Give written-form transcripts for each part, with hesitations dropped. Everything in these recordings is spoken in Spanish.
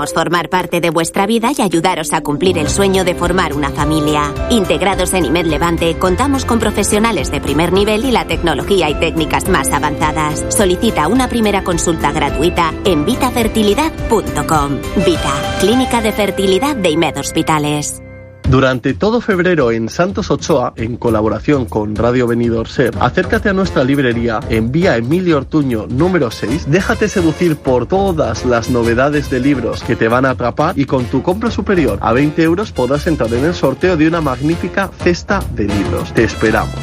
Queremos formar parte de vuestra vida y ayudaros a cumplir el sueño de formar una familia. Integrados en IMED Levante, contamos con profesionales de primer nivel y la tecnología y técnicas más avanzadas. Solicita una primera consulta gratuita en vitafertilidad.com. Vita, Clínica de Fertilidad de IMED Hospitales. Durante todo febrero en Santos Ochoa, en colaboración con Radio Benidorm Ser, acércate a nuestra librería en Vía Emilio Ortuño número 6, déjate seducir por todas las novedades de libros que te van a atrapar y con tu compra superior a 20 euros podrás entrar en el sorteo de una magnífica cesta de libros. Te esperamos.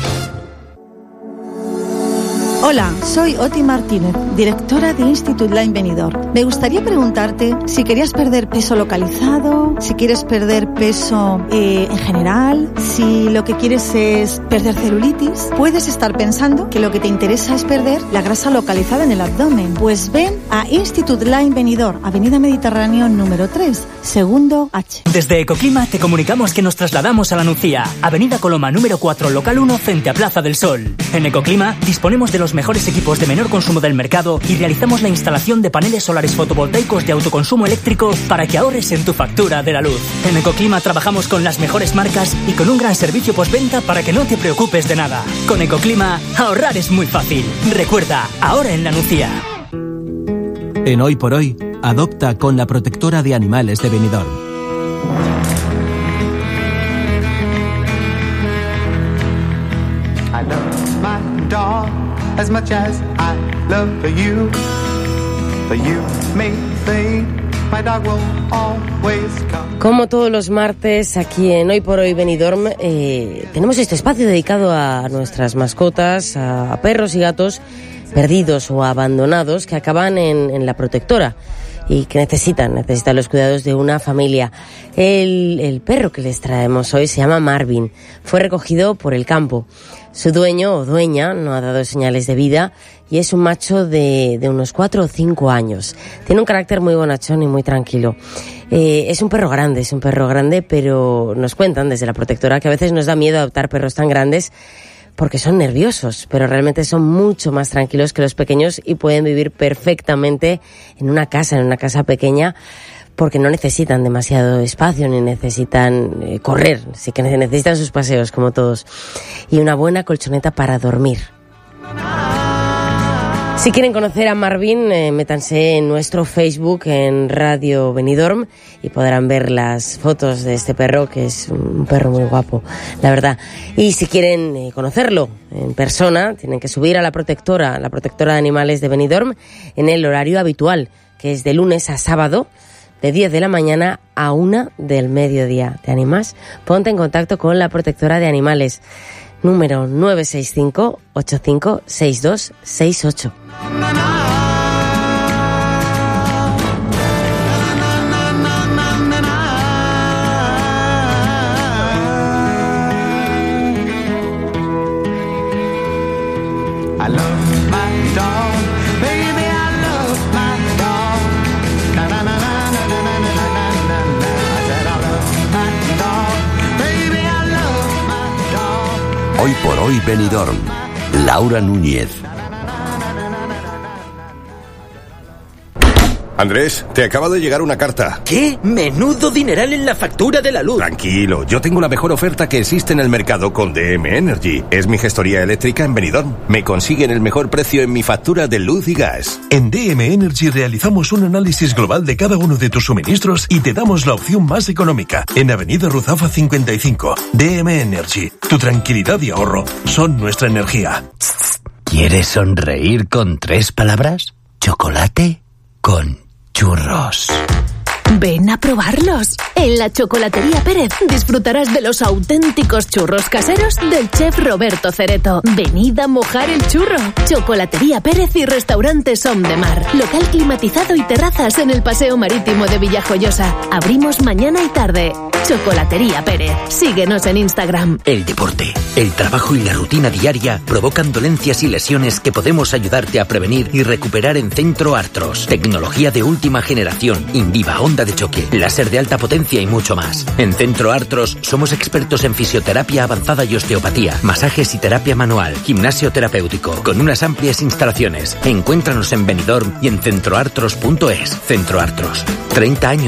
Hola, soy Oti Martínez, directora de Institut Line Benidorm. Me gustaría preguntarte si querías perder peso localizado, si quieres perder peso en general, si lo que quieres es perder celulitis. Puedes estar pensando que lo que te interesa es perder la grasa localizada en el abdomen. Pues ven a Institut Line Benidorm, Avenida Mediterráneo número 3, segundo H. Desde Ecoclima te comunicamos que nos trasladamos a La Nucía, Avenida Coloma número 4, local 1, frente a Plaza del Sol. En Ecoclima disponemos de los mejores equipos de menor consumo del mercado y realizamos la instalación de paneles solares fotovoltaicos de autoconsumo eléctrico para que ahorres en tu factura de la luz. En Ecoclima trabajamos con las mejores marcas y con un gran servicio postventa para que no te preocupes de nada. Con Ecoclima, ahorrar es muy fácil. Recuerda, ahora en La Nucía. En Hoy por Hoy, adopta con la protectora de animales de Benidorm. As much as I love you, but you may think my dog will always come. Como todos los martes, aquí en Hoy por Hoy Benidorm, tenemos este espacio dedicado a nuestras mascotas, a perros y gatos perdidos o abandonados que acaban en la protectora y que necesitan los cuidados de una familia. El perro que les traemos hoy se llama Marvin. Fue recogido por el campo. Su dueño o dueña no ha dado señales de vida y es un macho de unos 4 o 5 años. Tiene un carácter muy bonachón y muy tranquilo. Es un perro grande, pero nos cuentan desde la protectora que a veces nos da miedo adoptar perros tan grandes porque son nerviosos, pero realmente son mucho más tranquilos que los pequeños y pueden vivir perfectamente en una casa pequeña, porque no necesitan demasiado espacio ni necesitan correr, sí que necesitan sus paseos como todos, y una buena colchoneta para dormir. Si quieren conocer a Marvin, métanse en nuestro Facebook en Radio Benidorm y podrán ver las fotos de este perro, que es un perro muy guapo, la verdad. Y si quieren conocerlo en persona, tienen que subir a la protectora de animales de Benidorm en el horario habitual, que es de lunes a sábado, de 10 de la mañana a 1 del mediodía. ¿Te animas? Ponte en contacto con la protectora de animales. Número 965 856268. I love my dog, baby, I love my dog. Na na na na na na na na na na na. I said I love my dog, baby, I love my dog. Hoy por Hoy Benidorm, Laura Núñez. Andrés, te acaba de llegar una carta. ¿Qué? Menudo dineral en la factura de la luz. Tranquilo, yo tengo la mejor oferta que existe en el mercado con DM Energy. Es mi gestoría eléctrica en Benidorm. Me consiguen el mejor precio en mi factura de luz y gas. En DM Energy realizamos un análisis global de cada uno de tus suministros y te damos la opción más económica. En Avenida Ruzafa 55. DM Energy. Tu tranquilidad y ahorro son nuestra energía. ¿Quieres sonreír con 3 palabras? Chocolate con churros. Ven a probarlos. En la Chocolatería Pérez disfrutarás de los auténticos churros caseros del chef Roberto Cereto. Venid a mojar el churro. Chocolatería Pérez y Restaurante Som de Mar. Local climatizado y terrazas en el Paseo Marítimo de Villajoyosa. Abrimos mañana y tarde. Chocolatería Pérez. Síguenos en Instagram. El deporte, el trabajo y la rutina diaria provocan dolencias y lesiones que podemos ayudarte a prevenir y recuperar en Centro Artros. Tecnología de última generación, Inviva, onda de choque, láser de alta potencia y mucho más. En Centro Artros somos expertos en fisioterapia avanzada y osteopatía, masajes y terapia manual, gimnasio terapéutico, con unas amplias instalaciones. Encuéntranos en Benidorm y en centroartros.es. Centro Artros, 30 años